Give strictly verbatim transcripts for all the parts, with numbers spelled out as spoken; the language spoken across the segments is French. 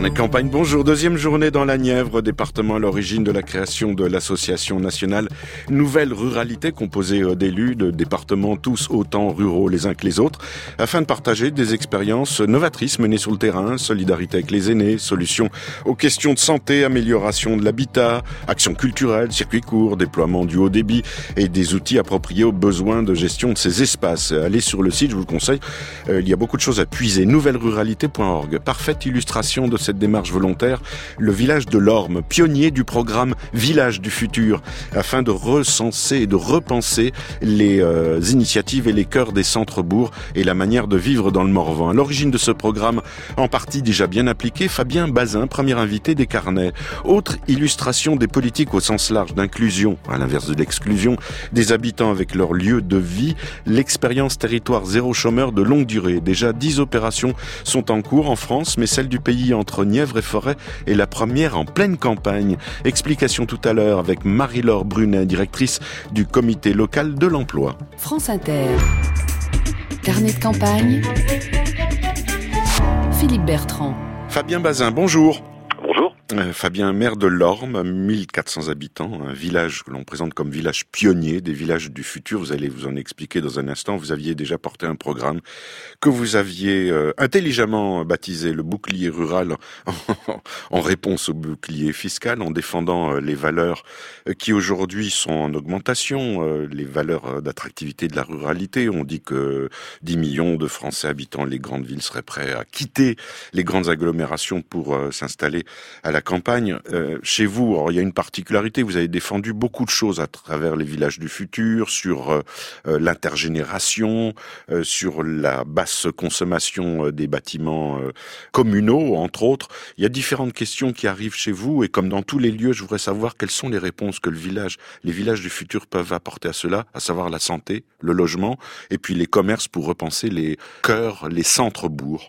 Carnet de campagne, bonjour. Deuxième journée dans la Nièvre, département à l'origine de la création de l'association nationale Nouvelle Ruralité, composée d'élus de départements tous autant ruraux les uns que les autres, afin de partager des expériences novatrices menées sur le terrain, solidarité avec les aînés, solutions aux questions de santé, amélioration de l'habitat, actions culturelles, circuits courts, déploiement du haut débit et des outils appropriés aux besoins de gestion de ces espaces. Allez sur le site, je vous le conseille, euh, il y a beaucoup de choses à puiser. nouvelle ruralité point org. Parfaite illustration de cette démarche volontaire, le village de l'Orme, pionnier du programme Village du futur, afin de recenser et de repenser les euh, initiatives et les cœurs des centres-bourgs et la manière de vivre dans le Morvan. À l'origine de ce programme, en partie déjà bien appliqué, Fabien Bazin, premier invité des Carnets. Autre illustration des politiques au sens large d'inclusion, à l'inverse de l'exclusion, des habitants avec leur lieu de vie, l'expérience territoire zéro chômeur de longue durée. Déjà dix opérations sont en cours en France, mais celle du pays entre Nièvre et Forêt est la première en pleine campagne. Explication tout à l'heure avec Marie-Laure Brunet, directrice du comité local de l'emploi. France Inter. Carnet de campagne. Philippe Bertrand. Fabien Bazin, bonjour. Bonjour. Euh, Fabien, maire de l'Orme, mille quatre cents habitants, un village que l'on présente comme village pionnier, des villages du futur. Vous allez vous en expliquer dans un instant. Vous aviez déjà porté un programme que vous aviez euh, intelligemment baptisé le bouclier rural en, en réponse au bouclier fiscal, en défendant euh, les valeurs euh, qui aujourd'hui sont en augmentation, euh, les valeurs d'attractivité de la ruralité. On dit que dix millions de Français habitant les grandes villes seraient prêts à quitter les grandes agglomérations pour euh, s'installer à la campagne. Euh, chez vous, alors, il y a une particularité, vous avez défendu beaucoup de choses à travers les villages du futur, sur euh, l'intergénération, euh, sur la basse consommation euh, des bâtiments euh, communaux, entre autres. Il y a différentes questions qui arrivent chez vous, et comme dans tous les lieux, je voudrais savoir quelles sont les réponses que le village, les villages du futur peuvent apporter à cela, à savoir la santé, le logement, et puis les commerces pour repenser les cœurs, les centres-bourgs.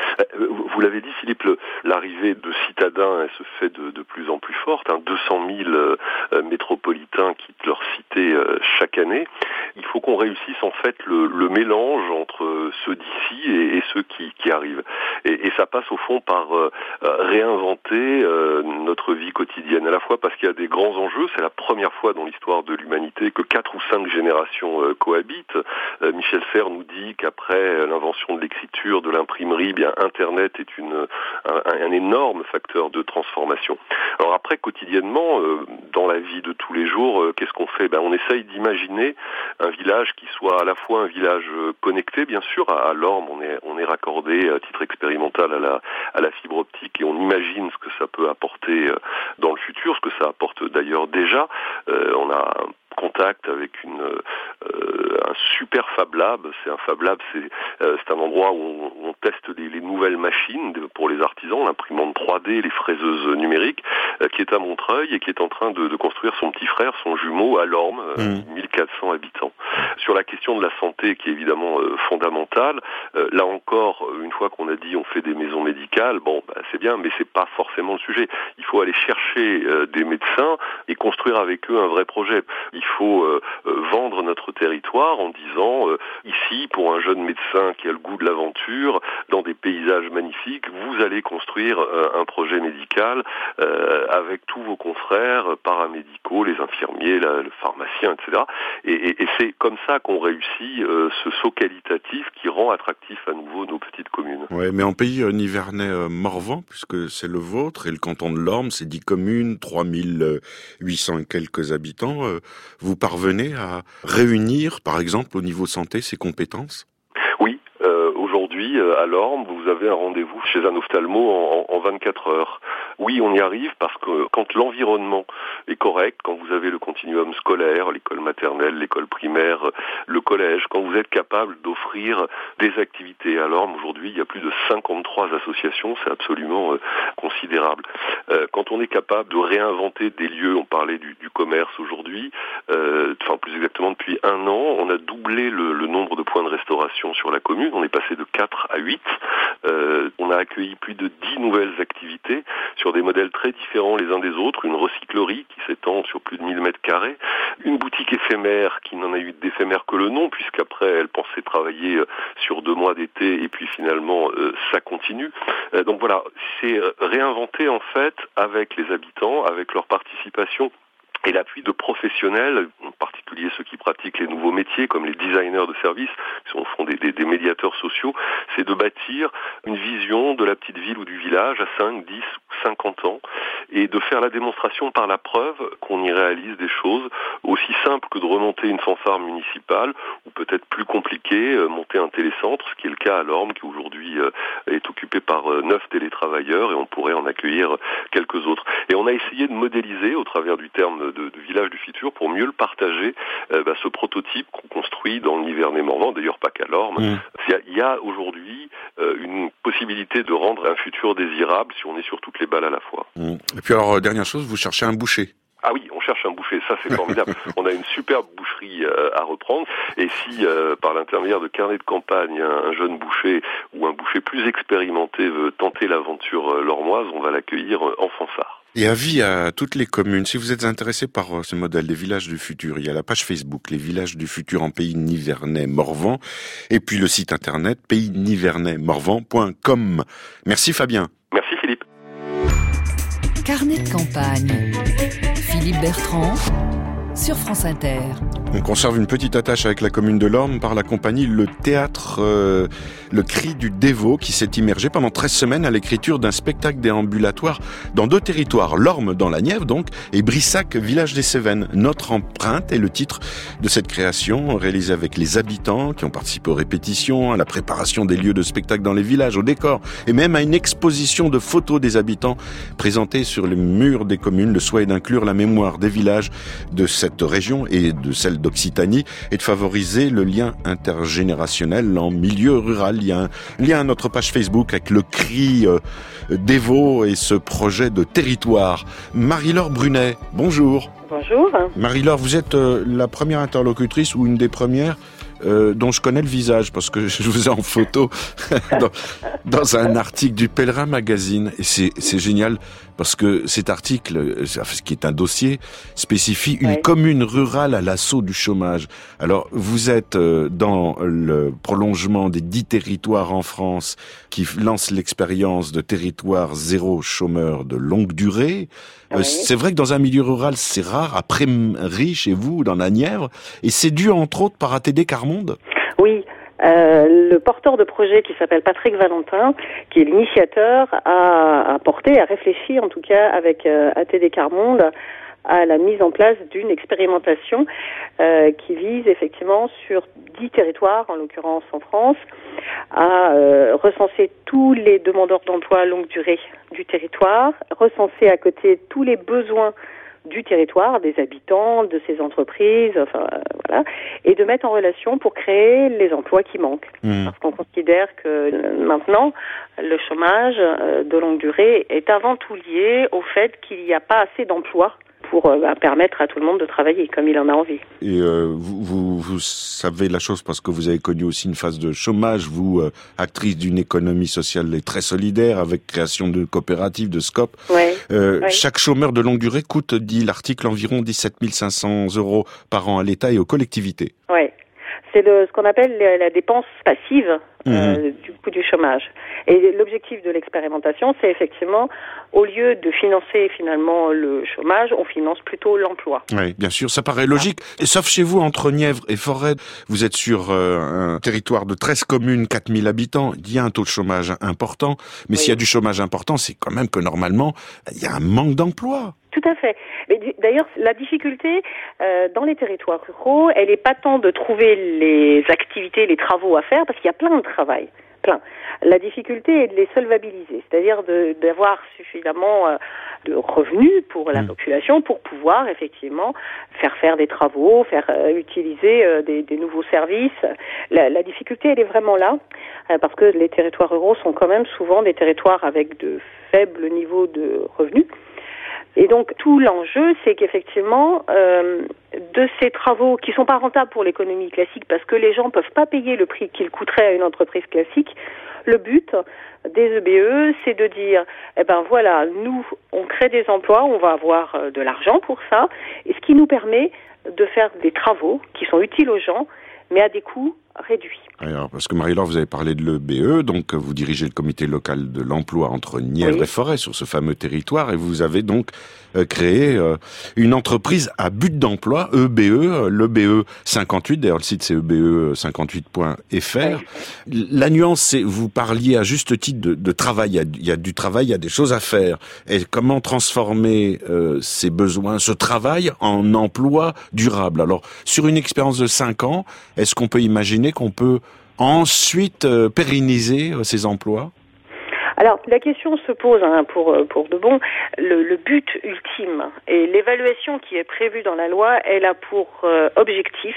Vous l'avez dit, Philippe, le, l'arrivée de citadins elle se fait de, de plus en plus forte. Hein, deux cent mille euh, métropolitains quittent leur cité euh, chaque année. Il faut qu'on réussisse en fait le, le mélange entre ceux d'ici et, et ceux qui, qui arrivent. Et, et ça passe au fond par euh, réinventer euh, notre vie quotidienne. À la fois parce qu'il y a des grands enjeux. C'est la première fois dans l'histoire de l'humanité que quatre ou cinq générations euh, cohabitent. Euh, Michel Serres nous dit qu'après l'invention de l'écriture, de l'imprimerie, bien Internet est une, un, un énorme facteur de transformation. Alors après, quotidiennement, euh, dans la vie de tous les jours, euh, qu'est-ce qu'on fait ? Ben, on essaye d'imaginer un village qui soit à la fois un village connecté, bien sûr. À, à l'Orme, on est, on est raccordé à titre expérimental à la, à la fibre optique et on imagine ce que ça peut apporter dans le futur, ce que ça apporte d'ailleurs déjà. Euh, on a un contact avec une, euh, un super Fab Lab. C'est un Fab Lab, c'est, euh, c'est un endroit où on, on teste les, les nouvelles machines pour les artisans, l'imprimante trois D, les fraiseuses numériques, euh, qui est à Montreuil et qui est en train de, de construire son petit frère, son jumeau à l'Orme, euh, mmh. mille quatre cents habitants. Sur la question de la santé, qui est évidemment euh, fondamentale, euh, là encore, une fois qu'on a dit on fait des maisons médicales, bon, bah, c'est bien, mais c'est pas forcément le sujet. Il faut aller chercher euh, des médecins et construire avec eux un vrai projet. Il faut euh, euh, vendre notre territoire en disant euh, ici, pour un jeune médecin qui a le goût de l'aventure, dans des paysages magnifiques, vous allez construire euh, un projet médical euh, avec tous vos confrères paramédicaux, les infirmiers, la, le pharmacien, et cetera. Et, et, et c'est comme ça qu'on réussit euh, ce saut qualitatif qui rend attractif à nouveau nos petites communes. Oui, mais en pays euh, nivernais euh, Morvan, puisque c'est le vôtre, et le canton de l'Orme, c'est dix communes, trois mille huit cents et quelques habitants, euh, vous parvenez à réunir, par exemple, au niveau santé, ces compétences ? Oui. Euh, aujourd'hui, euh, à l'Orme, vous avez un rendez-vous chez un ophtalmo en, en, en vingt-quatre heures. Oui, on y arrive parce que quand l'environnement est correct, quand vous avez le continuum scolaire, l'école maternelle, l'école primaire, le collège, quand vous êtes capable d'offrir des activités à l'Orme, aujourd'hui, il y a plus de cinquante-trois associations, c'est absolument euh, considérable. Euh, quand on est capable de réinventer des lieux, on parlait du, du commerce aujourd'hui, euh, enfin plus exactement depuis un an, on a doublé le, le nombre de points de restauration sur la commune. On est passé de quatre à huit. Euh, on a accueilli plus de dix nouvelles activités sur des modèles très différents les uns des autres, une recyclerie qui s'étend sur plus de mille mètres carrés, une boutique éphémère qui n'en a eu d'éphémère que le nom, puisqu'après elle pensait travailler sur deux mois d'été et puis finalement euh, ça continue. Euh, donc voilà, c'est réinventer en fait avec les habitants, avec leur participation et l'appui de professionnels, en particulier ceux qui pratiquent les nouveaux métiers, comme les designers de services, qui sont au fond des, des, des médiateurs sociaux, c'est de bâtir une vision de la petite ville ou du village à cinq, dix ou cinquante ans, et de faire la démonstration par la preuve qu'on y réalise des choses aussi simples que de remonter une fanfare municipale, ou peut-être plus compliqué, monter un télécentre, ce qui est le cas à Lorme, qui aujourd'hui est occupé par neuf télétravailleurs, et on pourrait en accueillir quelques autres. Et on a essayé de modéliser, au travers du terme de, de village du futur, pour mieux le partager, euh, bah, ce prototype qu'on construit dans le Nivernais-Morvan, d'ailleurs pas qu'à Lorme. Mmh. Il y a, il y a aujourd'hui euh, une possibilité de rendre un futur désirable si on est sur toutes les balles à la fois. Mmh. Et puis alors, dernière chose, vous cherchez un boucher. Ah oui, on cherche un boucher, ça c'est formidable. On a une superbe boucherie euh, à reprendre, et si euh, par l'intermédiaire de Carnet de campagne, un, un jeune boucher ou un boucher plus expérimenté veut tenter l'aventure euh, lormoise, on va l'accueillir euh, en fanfare. Et avis à toutes les communes, si vous êtes intéressés par ce modèle des villages du futur, il y a la page Facebook, les villages du futur en pays Nivernais Morvan, et puis le site internet pays nivernais morvan point com. Merci Fabien. Merci Philippe. Carnet de campagne. Philippe Bertrand sur France Inter. On conserve une petite attache avec la commune de Lorme par la compagnie Le Théâtre euh, Le Cri du Dévot qui s'est immergé pendant treize semaines à l'écriture d'un spectacle déambulatoire dans deux territoires, Lorme dans la Nièvre donc et Brissac, village des Cévennes. Notre empreinte est le titre de cette création réalisée avec les habitants qui ont participé aux répétitions, à la préparation des lieux de spectacle dans les villages, au décor et même à une exposition de photos des habitants présentées sur les murs des communes. Le souhait est d'inclure la mémoire des villages de cette région et de celle d'Occitanie et de favoriser le lien intergénérationnel en milieu rural. Il y a un lien à notre page Facebook avec le cri euh, dévot et ce projet de territoire. Marie-Laure Brunet, bonjour. Bonjour. Marie-Laure, vous êtes euh, la première interlocutrice ou une des premières Euh, dont je connais le visage parce que je vous ai en photo dans, dans un article du Pèlerin Magazine et c'est, c'est génial parce que cet article, ce qui est un dossier, spécifie une ouais. commune rurale à l'assaut du chômage. Alors vous êtes dans le prolongement des dix territoires en France qui lancent l'expérience de territoire zéro chômeur de longue durée. Euh, oui. C'est vrai que dans un milieu rural, c'est rare, à Prémery, chez vous, dans la Nièvre, et c'est dû entre autres par A T D Carmonde. Oui, euh, le porteur de projet qui s'appelle Patrick Valentin, qui est l'initiateur, a, a porté, a réfléchi en tout cas avec euh, A T D Carmonde à la mise en place d'une expérimentation euh, qui vise effectivement sur dix territoires, en l'occurrence en France, à euh, recenser tous les demandeurs d'emploi longue durée du territoire, recenser à côté tous les besoins du territoire, des habitants, de ces entreprises, enfin euh, voilà, et de mettre en relation pour créer les emplois qui manquent. Mmh. Parce qu'on considère que euh, maintenant, le chômage euh, de longue durée est avant tout lié au fait qu'il n'y a pas assez d'emplois pour euh, bah, permettre à tout le monde de travailler comme il en a envie. Et euh, vous, vous, vous savez la chose parce que vous avez connu aussi une phase de chômage, vous, euh, actrice d'une économie sociale et très solidaire avec création de coopératives, de SCOP. Ouais, euh, ouais. Chaque chômeur de longue durée coûte, dit l'article, environ dix-sept mille cinq cents euros par an à l'État et aux collectivités. Oui. C'est le, ce qu'on appelle la, la dépense passive euh, mmh. du coût du chômage. Et l'objectif de l'expérimentation, c'est effectivement, au lieu de financer finalement le chômage, on finance plutôt l'emploi. Oui, bien sûr, ça paraît logique. Et sauf chez vous, entre Nièvre et Forêt, vous êtes sur euh, un territoire de treize communes, quatre mille habitants. Il y a un taux de chômage important. Mais oui. S'il y a du chômage important, c'est quand même que normalement, il y a un manque d'emploi. Tout à fait. Mais d'ailleurs, la difficulté euh, dans les territoires ruraux, elle n'est pas tant de trouver les activités, les travaux à faire, parce qu'il y a plein de travail, plein. La difficulté est de les solvabiliser, c'est-à-dire de, d'avoir suffisamment euh, de revenus pour la mmh. population pour pouvoir effectivement faire faire des travaux, faire euh, utiliser euh, des, des nouveaux services. La, la difficulté, elle est vraiment là, euh, parce que les territoires ruraux sont quand même souvent des territoires avec de faibles niveaux de revenus. Et donc tout l'enjeu, c'est qu'effectivement, euh, de ces travaux qui sont pas rentables pour l'économie classique, parce que les gens peuvent pas payer le prix qu'ils coûteraient à une entreprise classique, Le but des E B E, c'est de dire, eh ben voilà, nous, on crée des emplois, on va avoir de l'argent pour ça, et ce qui nous permet de faire des travaux qui sont utiles aux gens, mais à des coûts réduits. Alors, parce que Marie-Laure, vous avez parlé de l'E B E, donc vous dirigez le comité local de l'emploi entre Nièvre oui. et Forêt sur ce fameux territoire, et vous avez donc euh, créé euh, une entreprise à but d'emploi, E B E, l'E B E cinquante-huit, d'ailleurs le site c'est e b e cinquante-huit point f r. Oui. La nuance, c'est, vous parliez à juste titre de, de travail, il y, a, il y a du travail, il y a des choses à faire, et comment transformer euh, ces besoins, ce travail en emploi durable. Alors, sur une expérience de cinq ans, est-ce qu'on peut imaginer qu'on peut ensuite euh, pérenniser euh, ces emplois? Alors, la question se pose hein, pour, pour de bon. Le, le but ultime et l'évaluation qui est prévue dans la loi, elle a pour euh, objectif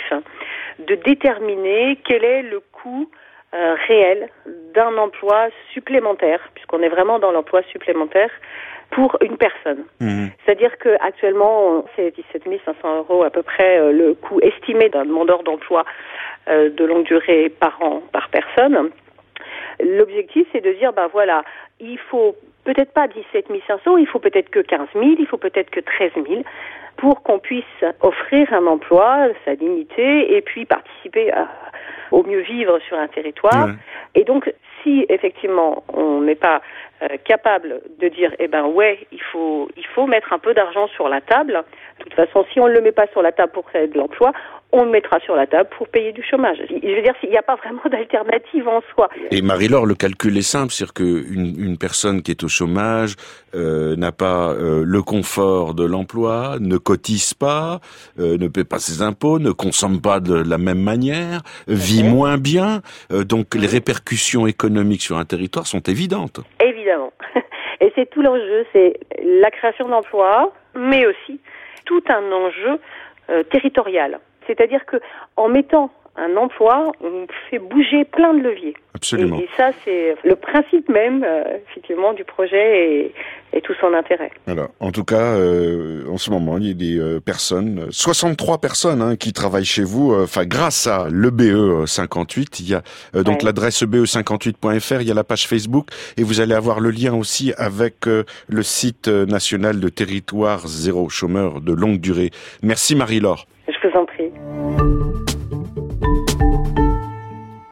de déterminer quel est le coût euh, réel d'un emploi supplémentaire, puisqu'on est vraiment dans l'emploi supplémentaire, pour une personne. Mmh. C'est-à-dire que actuellement, c'est dix-sept mille cinq cents euros à peu près euh, le coût estimé d'un demandeur d'emploi euh, de longue durée par an, par personne. L'objectif, c'est de dire, ben voilà, il faut peut-être pas dix-sept mille cinq cents, il faut peut-être que quinze mille, il faut peut-être que treize mille, pour qu'on puisse offrir un emploi, sa dignité, et puis participer à, au mieux vivre sur un territoire. Mmh. Et donc, si effectivement on n'est pas euh, capable de dire, eh ben ouais, il faut il faut mettre un peu d'argent sur la table. De toute façon, si on ne le met pas sur la table pour créer de l'emploi, on le mettra sur la table pour payer du chômage. Je veux dire, il n'y a pas vraiment d'alternative en soi. Et Marie-Laure, le calcul est simple, c'est-à-dire qu'une une personne qui est au chômage euh, n'a pas euh, le confort de l'emploi, ne cotise pas, euh, ne paie pas ses impôts, ne consomme pas de la même manière, vit okay. moins bien, euh, donc les répercussions économiques sur un territoire sont évidentes. Évidemment. Et c'est tout l'enjeu, c'est la création d'emplois, mais aussi tout un enjeu euh, territorial. C'est-à-dire que en mettant un emploi, on fait bouger plein de leviers. Absolument. Et, et ça, c'est le principe même, euh, effectivement, du projet et, et tout son intérêt. Alors, en tout cas, euh, en ce moment, il y a des euh, personnes, soixante-trois personnes hein, qui travaillent chez vous, enfin euh, grâce à l'E B E cinquante-huit. Il y a euh, donc ouais. l'adresse e b e cinquante-huit point f r, il y a la page Facebook, et vous allez avoir le lien aussi avec euh, le site national de territoire zéro chômeur de longue durée. Merci Marie-Laure. Je vous en prie.